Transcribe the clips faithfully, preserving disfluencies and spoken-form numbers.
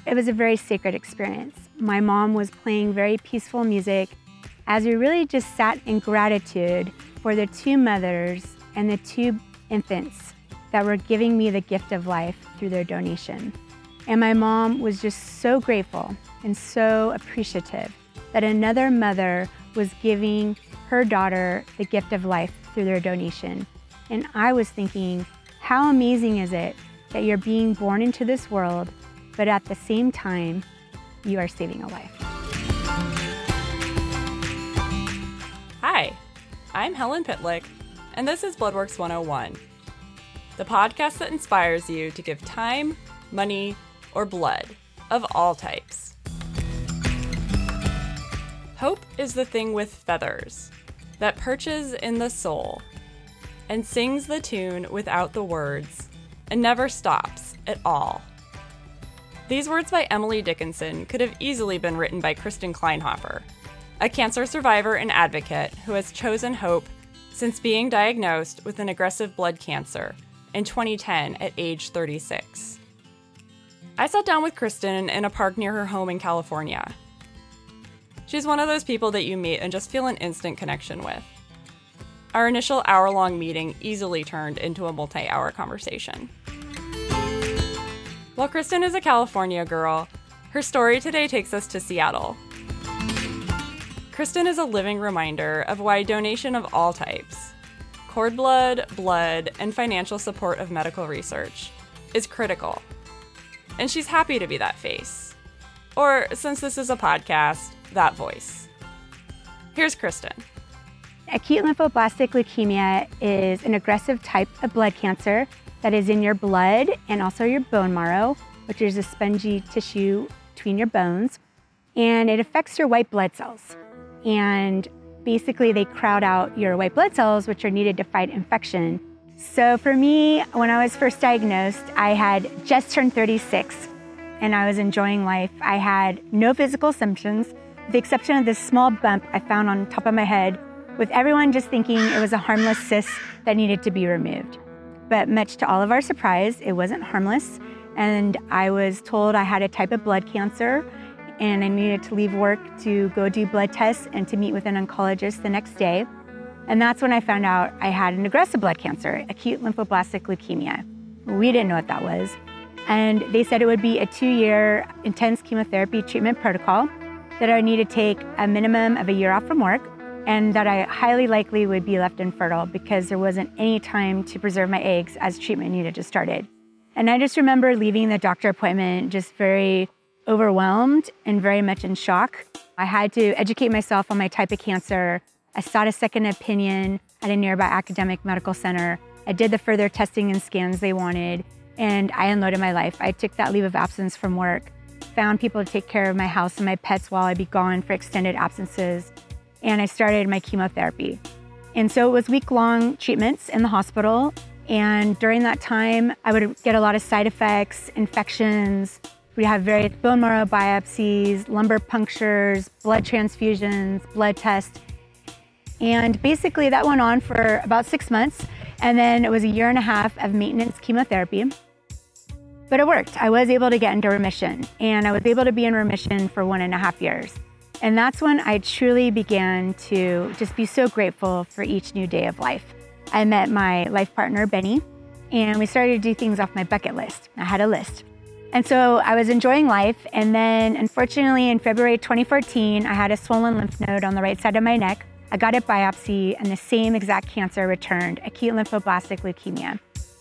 It was a very sacred experience. My mom was playing very peaceful music as we really just sat in gratitude for the two mothers and the two infants that were giving me the gift of life through their donation. And my mom was just so grateful and so appreciative that another mother was giving her daughter the gift of life through their donation. And I was thinking, how amazing is it that you're being born into this world, but at the same time, you are saving a life. Hi, I'm Helen Pitlick, and this is Bloodworks one oh one, the podcast that inspires you to give time, money, or blood of all types. Hope is the thing with feathers that perches in the soul and sings the tune without the words and never stops at all. These words by Emily Dickinson could have easily been written by Kristen Kleinhofer, a cancer survivor and advocate who has chosen hope since being diagnosed with an aggressive blood cancer in twenty ten at age thirty-six. I sat down with Kristen in a park near her home in California. She's one of those people that you meet and just feel an instant connection with. Our initial hour-long meeting easily turned into a multi-hour conversation. While Kristen is a California girl, her story today takes us to Seattle. Kristen is a living reminder of why donation of all types, cord blood, blood, and financial support of medical research, is critical. And she's happy to be that face. Or, since this is a podcast, that voice. Here's Kristen. Acute lymphoblastic leukemia is an aggressive type of blood cancer that is in your blood and also your bone marrow, which is a spongy tissue between your bones. And it affects your white blood cells. And basically they crowd out your white blood cells, which are needed to fight infection. So for me, when I was first diagnosed, I had just turned thirty-six and I was enjoying life. I had no physical symptoms, with the exception of this small bump I found on top of my head, with everyone just thinking it was a harmless cyst that needed to be removed. But much to all of our surprise, it wasn't harmless. And I was told I had a type of blood cancer and I needed to leave work to go do blood tests and to meet with an oncologist the next day. And that's when I found out I had an aggressive blood cancer, acute lymphoblastic leukemia. We didn't know what that was. And they said it would be a two-year intense chemotherapy treatment protocol, that I would need to take a minimum of a year off from work, and that I highly likely would be left infertile because there wasn't any time to preserve my eggs as treatment needed to started. And I just remember leaving the doctor appointment just very overwhelmed and very much in shock. I had to educate myself on my type of cancer. I sought a second opinion at a nearby academic medical center. I did the further testing and scans they wanted, and I unloaded my life. I took that leave of absence from work, found people to take care of my house and my pets while I'd be gone for extended absences, and I started my chemotherapy. And so it was week-long treatments in the hospital, and during that time, I would get a lot of side effects, infections. We'd have various bone marrow biopsies, lumbar punctures, blood transfusions, blood tests. And basically that went on for about six months. And then it was a year and a half of maintenance chemotherapy. But it worked. I was able to get into remission, and I was able to be in remission for one and a half years. And that's when I truly began to just be so grateful for each new day of life. I met my life partner, Benny, and we started to do things off my bucket list. I had a list. And so I was enjoying life. And then unfortunately in February twenty fourteen, I had a swollen lymph node on the right side of my neck. I got a biopsy and the same exact cancer returned, acute lymphoblastic leukemia.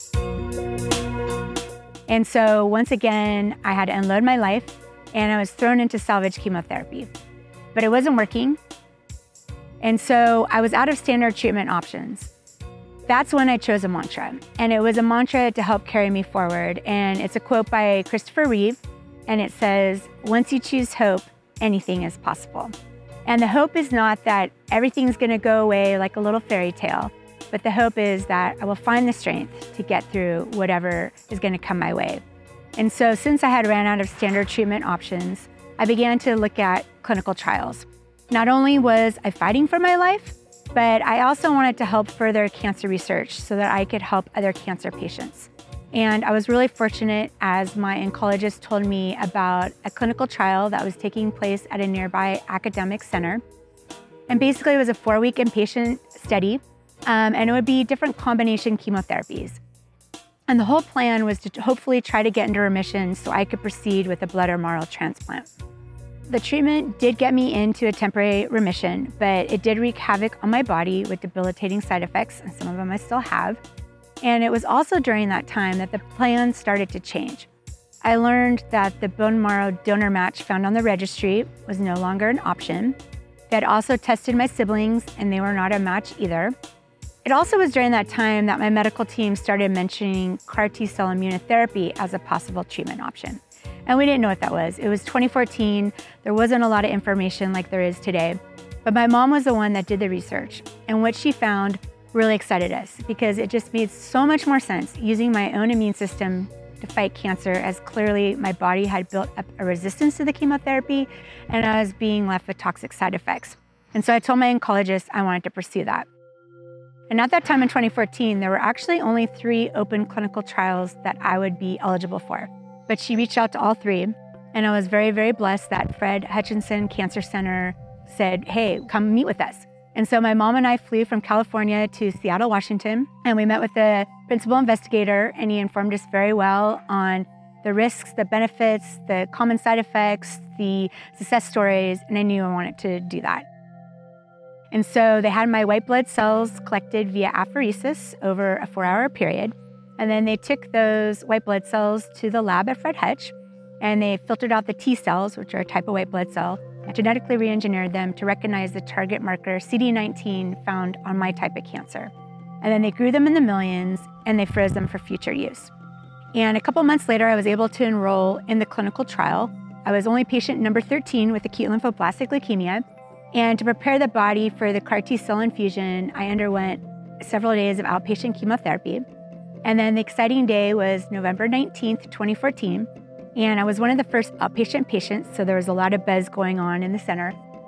And so once again, I had to unload my life and I was thrown into salvage chemotherapy. But it wasn't working. And so I was out of standard treatment options. That's when I chose a mantra. And it was a mantra to help carry me forward. And it's a quote by Christopher Reeve. And it says, once you choose hope, anything is possible. And the hope is not that everything's gonna go away like a little fairy tale, but the hope is that I will find the strength to get through whatever is gonna come my way. And so since I had ran out of standard treatment options, I began to look at clinical trials. Not only was I fighting for my life, but I also wanted to help further cancer research so that I could help other cancer patients. And I was really fortunate as my oncologist told me about a clinical trial that was taking place at a nearby academic center. And basically it was a four-week inpatient study, um, and it would be different combination chemotherapies. And the whole plan was to hopefully try to get into remission so I could proceed with a blood or marrow transplant. The treatment did get me into a temporary remission, but it did wreak havoc on my body with debilitating side effects, and some of them I still have. And it was also during that time that the plan started to change. I learned that the bone marrow donor match found on the registry was no longer an option. They had also tested my siblings, and they were not a match either. It also was during that time that my medical team started mentioning CAR T-cell immunotherapy as a possible treatment option. And we didn't know what that was. It was twenty fourteen. There wasn't a lot of information like there is today. But my mom was the one that did the research. And what she found really excited us because it just made so much more sense using my own immune system to fight cancer, as clearly my body had built up a resistance to the chemotherapy and I was being left with toxic side effects. And so I told my oncologist I wanted to pursue that. And at that time in twenty fourteen, there were actually only three open clinical trials that I would be eligible for. But she reached out to all three, and I was very, very blessed that Fred Hutchinson Cancer Center said, hey, come meet with us. And so my mom and I flew from California to Seattle, Washington, and we met with the principal investigator, and he informed us very well on the risks, the benefits, the common side effects, the success stories, and I knew I wanted to do that. And so they had my white blood cells collected via apheresis over a four-hour period. And then they took those white blood cells to the lab at Fred Hutch, and they filtered out the T cells, which are a type of white blood cell, and genetically re-engineered them to recognize the target marker C D nineteen found on my type of cancer. And then they grew them in the millions, and they froze them for future use. And a couple months later, I was able to enroll in the clinical trial. I was only patient number thirteen with acute lymphoblastic leukemia. And to prepare the body for the CAR T-cell infusion, I underwent several days of outpatient chemotherapy. And then the exciting day was November nineteenth, twenty fourteen. And I was one of the first outpatient patients, so there was a lot of buzz going on in the center.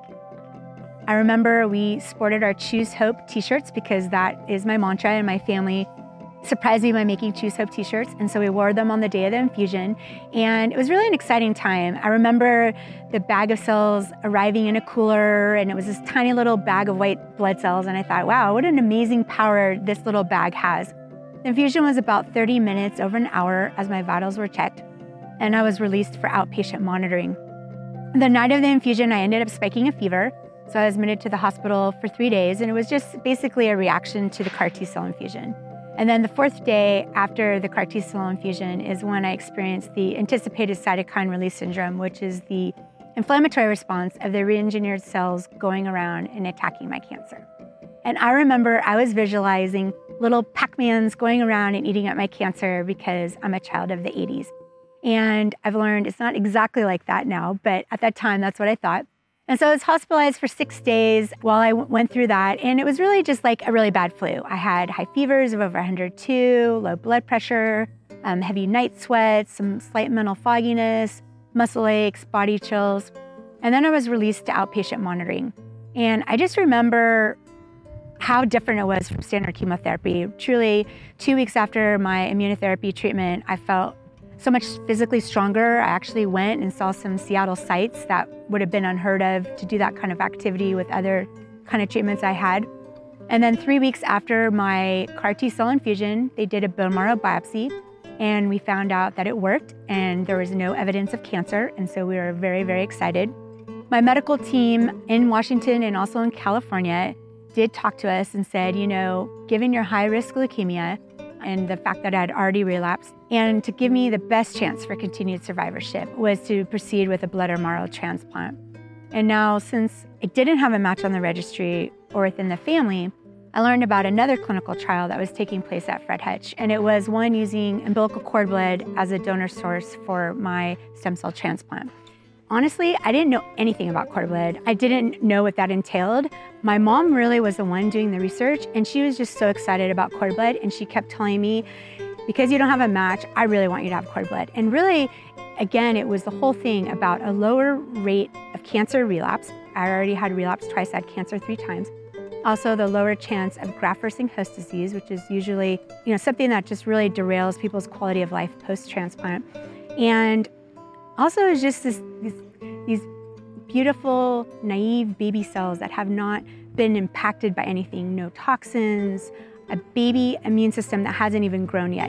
I remember we sported our Choose Hope t-shirts because that is my mantra, and my family surprised me by making Choose Hope t-shirts. And so we wore them on the day of the infusion. And it was really an exciting time. I remember the bag of cells arriving in a cooler, and it was this tiny little bag of white blood cells. And I thought, wow, what an amazing power this little bag has. The infusion was about thirty minutes over an hour as my vitals were checked, and I was released for outpatient monitoring. The night of the infusion, I ended up spiking a fever, so I was admitted to the hospital for three days, and it was just basically a reaction to the CAR T-cell infusion. And then the fourth day after the CAR T-cell infusion is when I experienced the anticipated cytokine release syndrome, which is the inflammatory response of the re-engineered cells going around and attacking my cancer. And I remember I was visualizing little Pac-Mans going around and eating at my cancer because I'm a child of the eighties. And I've learned it's not exactly like that now, but at that time, that's what I thought. And so I was hospitalized for six days while I w- went through that. And it was really just like a really bad flu. I had high fevers of over one hundred two, low blood pressure, um, heavy night sweats, some slight mental fogginess, muscle aches, body chills. And then I was released to outpatient monitoring. And I just remember how different it was from standard chemotherapy. Truly, two weeks after my immunotherapy treatment, I felt so much physically stronger. I actually went and saw some Seattle sites that would have been unheard of to do that kind of activity with other kind of treatments I had. And then three weeks after my CAR T-cell infusion, they did a bone marrow biopsy, and we found out that it worked and there was no evidence of cancer. And so we were very, very excited. My medical team in Washington and also in California did talk to us and said, you know, given your high-risk leukemia and the fact that I had already relapsed, and to give me the best chance for continued survivorship was to proceed with a blood or marrow transplant. And now, since I didn't have a match on the registry or within the family, I learned about another clinical trial that was taking place at Fred Hutch, and it was one using umbilical cord blood as a donor source for my stem cell transplant. Honestly, I didn't know anything about cord blood. I didn't know what that entailed. My mom really was the one doing the research, and she was just so excited about cord blood, and she kept telling me, because you don't have a match, I really want you to have cord blood. And really, again, it was the whole thing about a lower rate of cancer relapse. I already had relapsed twice, I had cancer three times. Also, the lower chance of graft-versus-host disease, which is usually, you know, something that just really derails people's quality of life post-transplant. And also is just this, these, these beautiful, naive baby cells that have not been impacted by anything, no toxins, a baby immune system that hasn't even grown yet.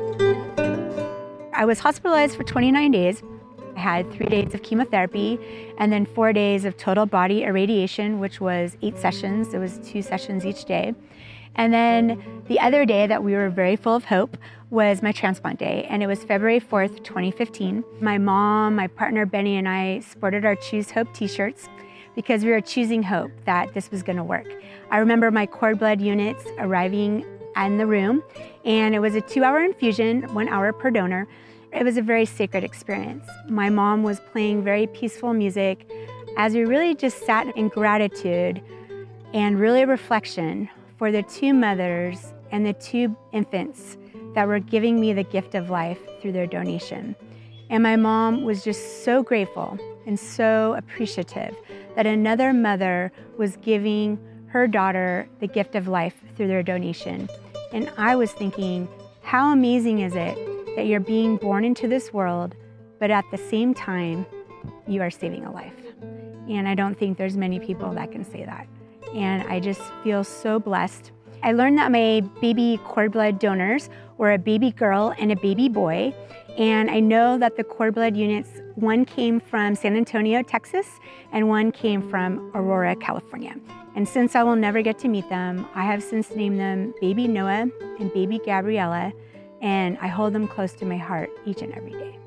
I was hospitalized for twenty-nine days. I had three days of chemotherapy and then four days of total body irradiation, which was eight sessions. It was two sessions each day. And then the other day that we were very full of hope was my transplant day, and it was February fourth, twenty fifteen. My mom, my partner Benny, and I sported our Choose Hope t-shirts because we were choosing hope that this was gonna work. I remember my cord blood units arriving in the room, and it was a two-hour infusion, one hour per donor. It was a very sacred experience. My mom was playing very peaceful music as we really just sat in gratitude and really reflection for the two mothers and the two infants that were giving me the gift of life through their donation. And my mom was just so grateful and so appreciative that another mother was giving her daughter the gift of life through their donation. And I was thinking, how amazing is it that you're being born into this world, but at the same time, you are saving a life. And I don't think there's many people that can say that. And I just feel so blessed. I learned that my baby cord blood donors were a baby girl and a baby boy. And I know that the cord blood units, one came from San Antonio, Texas, and one came from Aurora, California. And since I will never get to meet them, I have since named them Baby Noah and Baby Gabriella, and I hold them close to my heart each and every day.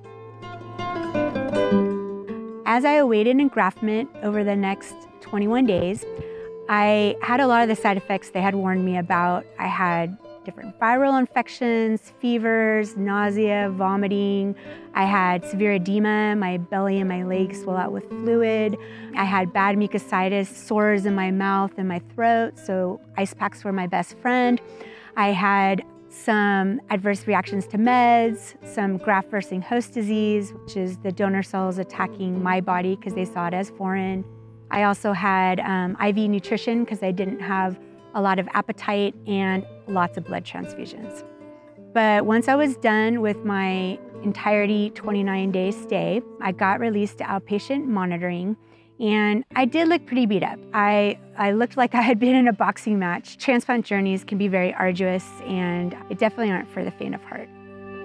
As I awaited engraftment over the next twenty-one days, I had a lot of the side effects they had warned me about. I had different viral infections, fevers, nausea, vomiting. I had severe edema. My belly and my legs swelled out with fluid. I had bad mucositis, sores in my mouth and my throat, so ice packs were my best friend. I had some adverse reactions to meds, some graft-versus-host disease, which is the donor cells attacking my body because they saw it as foreign. I also had um, I V nutrition because I didn't have a lot of appetite and lots of blood transfusions. But once I was done with my entirety twenty-nine day stay, I got released to outpatient monitoring, and I did look pretty beat up. I, I looked like I had been in a boxing match. Transplant journeys can be very arduous, and it definitely aren't for the faint of heart.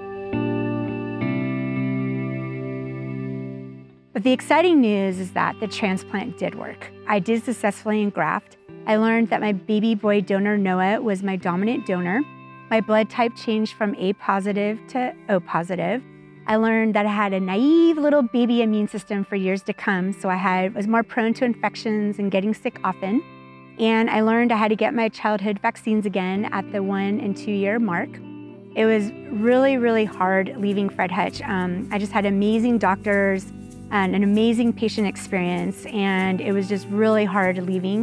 But the exciting news is that the transplant did work. I did successfully engraft. I learned that my baby boy donor, Noah, was my dominant donor. My blood type changed from A positive to O positive. I learned that I had a naive little baby immune system for years to come, so I had, was more prone to infections and getting sick often. And I learned I had to get my childhood vaccines again at the one and two year mark. It was really, really hard leaving Fred Hutch. Um, I just had amazing doctors and an amazing patient experience, and it was just really hard leaving.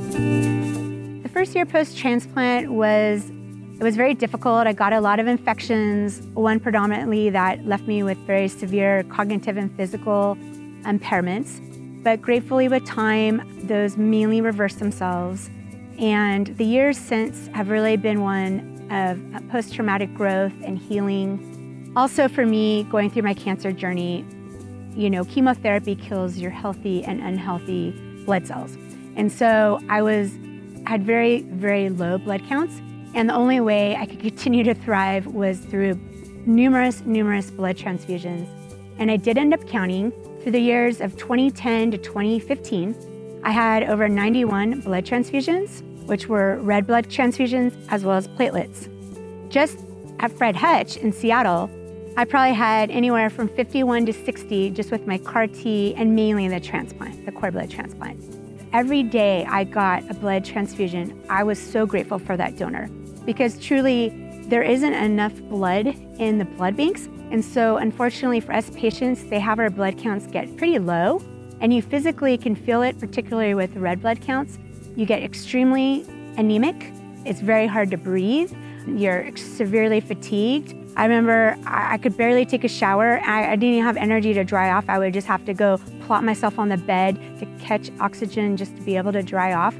The first year post-transplant was It was very difficult. I got a lot of infections, one predominantly that left me with very severe cognitive and physical impairments. But gratefully with time, those mainly reversed themselves. And the years since have really been one of post-traumatic growth and healing. Also for me, going through my cancer journey, you know, chemotherapy kills your healthy and unhealthy blood cells. And so I was had very, very low blood counts. And the only way I could continue to thrive was through numerous, numerous blood transfusions. And I did end up counting. Through the years of twenty ten to twenty fifteen, I had over ninety-one blood transfusions, which were red blood transfusions as well as platelets. Just at Fred Hutch in Seattle, I probably had anywhere from fifty-one to sixty just with my C A R T and mainly the transplant, the cord blood transplant. Every day I got a blood transfusion, I was so grateful for that donor because truly there isn't enough blood in the blood banks. And so unfortunately for us patients, they have our blood counts get pretty low, and you physically can feel it, particularly with red blood counts. You get extremely anemic. It's very hard to breathe. You're severely fatigued. I remember I could barely take a shower. I didn't even have energy to dry off. I would just have to go plop myself on the bed to catch oxygen just to be able to dry off.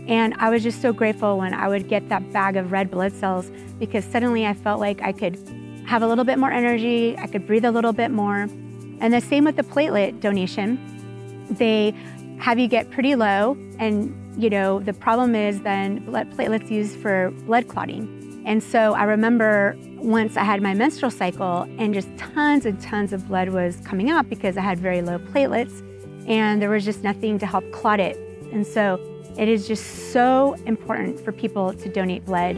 And I was just so grateful when I would get that bag of red blood cells, because suddenly I felt like I could have a little bit more energy, I could breathe a little bit more. And the same with the platelet donation. They have you get pretty low, and you know, the problem is then blood platelets used for blood clotting. And so I remember once I had my menstrual cycle and just tons and tons of blood was coming out because I had very low platelets and there was just nothing to help clot it. And so it is just so important for people to donate blood.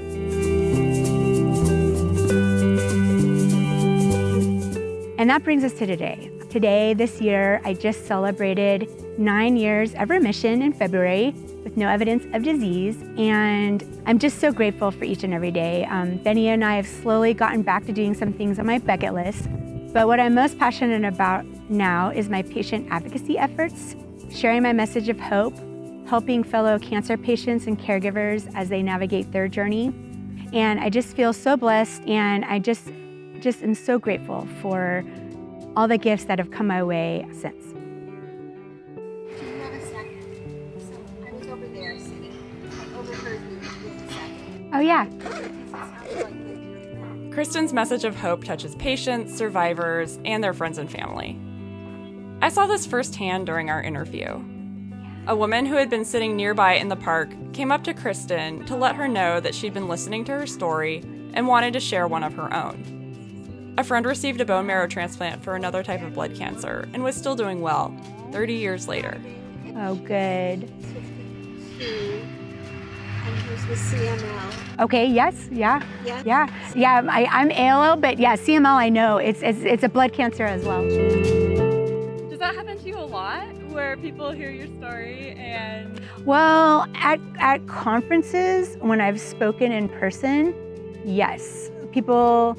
And that brings us to today. Today, this year, I just celebrated nine years of remission in February with no evidence of disease. And I'm just so grateful for each and every day. Um, Benny and I have slowly gotten back to doing some things on my bucket list. But what I'm most passionate about now is my patient advocacy efforts, sharing my message of hope, helping fellow cancer patients and caregivers as they navigate their journey. And I just feel so blessed, and I just, just am so grateful for all the gifts that have come my way since. Do you have a second? So I was over there sitting. I overheard you with a second. Oh yeah. Because it sounds like that. Kristen's message of hope touches patients, survivors, and their friends and family. I saw this firsthand during our interview. A woman who had been sitting nearby in the park came up to Kristen to let her know that she'd been listening to her story and wanted to share one of her own. A friend received a bone marrow transplant for another type of blood cancer and was still doing well, thirty years later. Oh, good. fifty-two, and hers was C M L. Okay, yes, yeah, Yeah? yeah. Yeah, I, I'm A L L, but yeah, C M L I know. It's, it's, it's a blood cancer as well. Does that happen to you a lot, where people hear your story and... Well, at, at conferences, when I've spoken in person, yes. People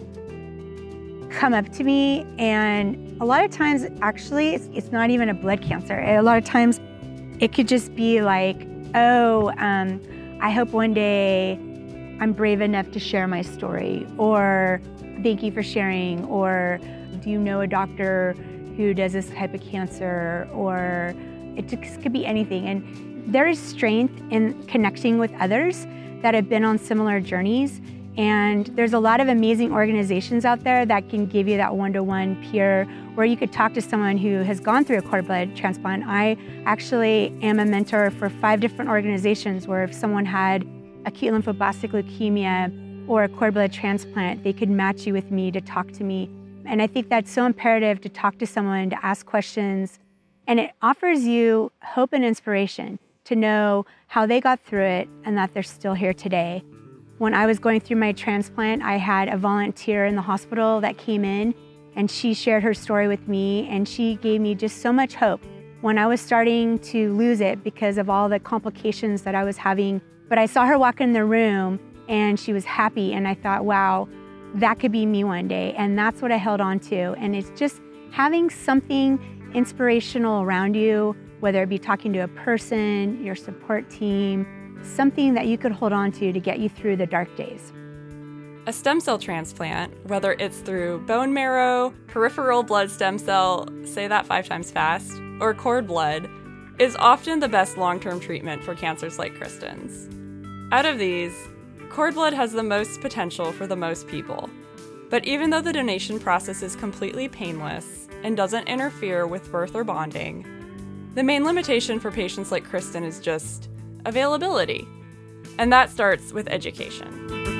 come up to me, and a lot of times, actually, it's, it's not even a blood cancer. A lot of times, it could just be like, oh, um, I hope one day I'm brave enough to share my story, or thank you for sharing, or do you know a doctor who does this type of cancer, or it just could be anything. And there is strength in connecting with others that have been on similar journeys. And there's a lot of amazing organizations out there that can give you that one-to-one peer, where you could talk to someone who has gone through a cord blood transplant. I actually am a mentor for five different organizations where if someone had acute lymphoblastic leukemia or a cord blood transplant, they could match you with me to talk to me. And I think that's so imperative, to talk to someone, to ask questions. And it offers you hope and inspiration to know how they got through it and that they're still here today. When I was going through my transplant, I had a volunteer in the hospital that came in, and she shared her story with me, and she gave me just so much hope when I was starting to lose it because of all the complications that I was having. But I saw her walk in the room, and she was happy, and I thought, wow, that could be me one day. And that's what I held on to. And it's just having something inspirational around you, whether it be talking to a person, your support team, something that you could hold on to to get you through the dark days. A stem cell transplant, whether it's through bone marrow, peripheral blood stem cell, say that five times fast, or cord blood, is often the best long-term treatment for cancers like Kristen's. Out of these, cord blood has the most potential for the most people. But even though the donation process is completely painless and doesn't interfere with birth or bonding, the main limitation for patients like Kristen is just availability. And that starts with education.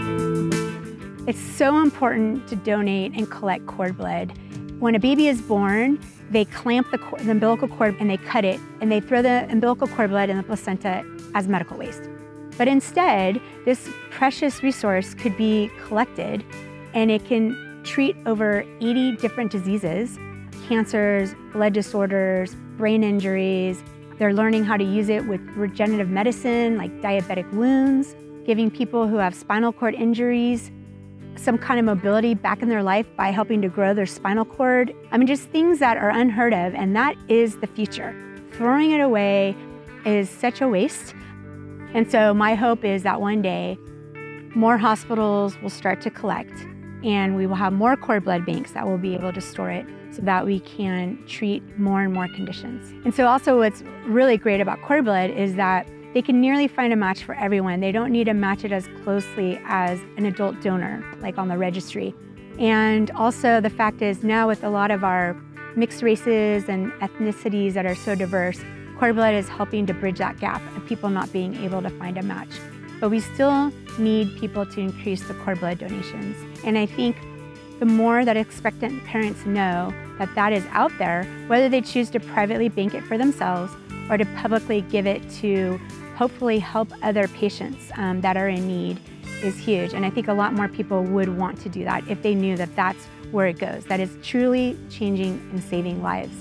It's so important to donate and collect cord blood. When a baby is born, they clamp the, cord, the umbilical cord and they cut it, and they throw the umbilical cord blood in the placenta as medical waste. But instead, this precious resource could be collected, and it can treat over eighty different diseases, cancers, blood disorders, brain injuries. They're learning how to use it with regenerative medicine, like diabetic wounds, giving people who have spinal cord injuries some kind of mobility back in their life by helping to grow their spinal cord. I mean, just things that are unheard of, and that is the future. Throwing it away is such a waste. And so my hope is that one day more hospitals will start to collect, and we will have more cord blood banks that will be able to store it so that we can treat more and more conditions. And so also what's really great about cord blood is that they can nearly find a match for everyone. They don't need to match it as closely as an adult donor, like on the registry. And also the fact is now with a lot of our mixed races and ethnicities that are so diverse, cord blood is helping to bridge that gap of people not being able to find a match. But we still need people to increase the cord blood donations. And I think the more that expectant parents know that that is out there, whether they choose to privately bank it for themselves or to publicly give it to hopefully help other patients um, that are in need, is huge. And I think a lot more people would want to do that if they knew that that's where it goes, that is truly changing and saving lives.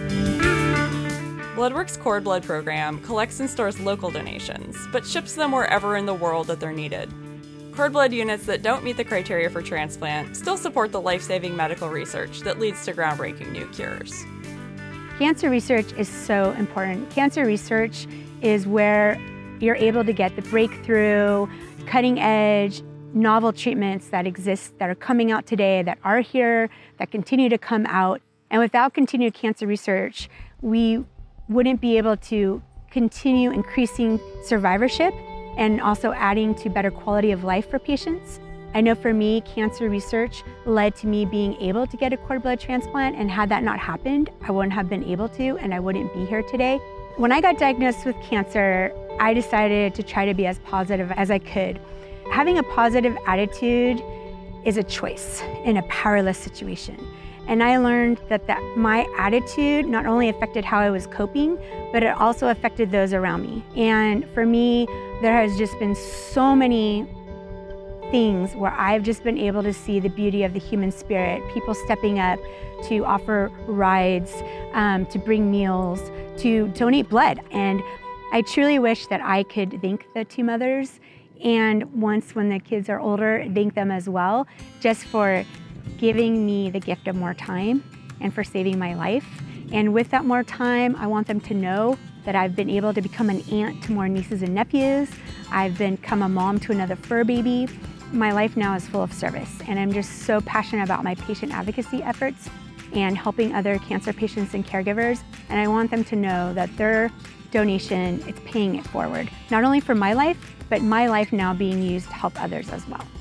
BloodWorks' cord blood program collects and stores local donations, but ships them wherever in the world that they're needed. Cord blood units that don't meet the criteria for transplant still support the life-saving medical research that leads to groundbreaking new cures. Cancer research is so important. Cancer research is where you're able to get the breakthrough, cutting-edge, novel treatments that exist, that are coming out today, that are here, that continue to come out. And without continued cancer research, we wouldn't be able to continue increasing survivorship and also adding to better quality of life for patients. I know for me, cancer research led to me being able to get a cord blood transplant, and had that not happened, I wouldn't have been able to, and I wouldn't be here today. When I got diagnosed with cancer, I decided to try to be as positive as I could. Having a positive attitude is a choice in a powerless situation. And I learned that, that my attitude not only affected how I was coping, but it also affected those around me. And for me, there has just been so many things where I've just been able to see the beauty of the human spirit, people stepping up to offer rides, um, to bring meals, to donate blood. And I truly wish that I could thank the two mothers, and once when the kids are older, thank them as well, just for giving me the gift of more time and for saving my life. And with that more time, I want them to know that I've been able to become an aunt to more nieces and nephews. I've become a mom to another fur baby. My life now is full of service, and I'm just so passionate about my patient advocacy efforts and helping other cancer patients and caregivers. And I want them to know that their donation, it's paying it forward, not only for my life, but my life now being used to help others as well.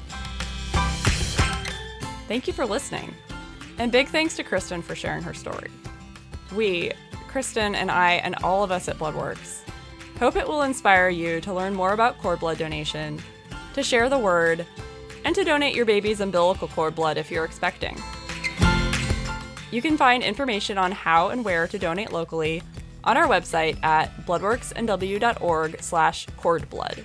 Thank you for listening. And big thanks to Kristen for sharing her story. We, Kristen and I and all of us at BloodWorks, hope it will inspire you to learn more about cord blood donation, to share the word, and to donate your baby's umbilical cord blood if you're expecting. You can find information on how and where to donate locally on our website at bloodworksnw.org slash cordblood.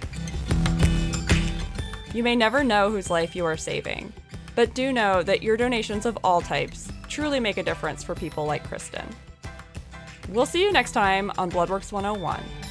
You may never know whose life you are saving, but do know that your donations of all types truly make a difference for people like Kristen. We'll see you next time on BloodWorks one oh one.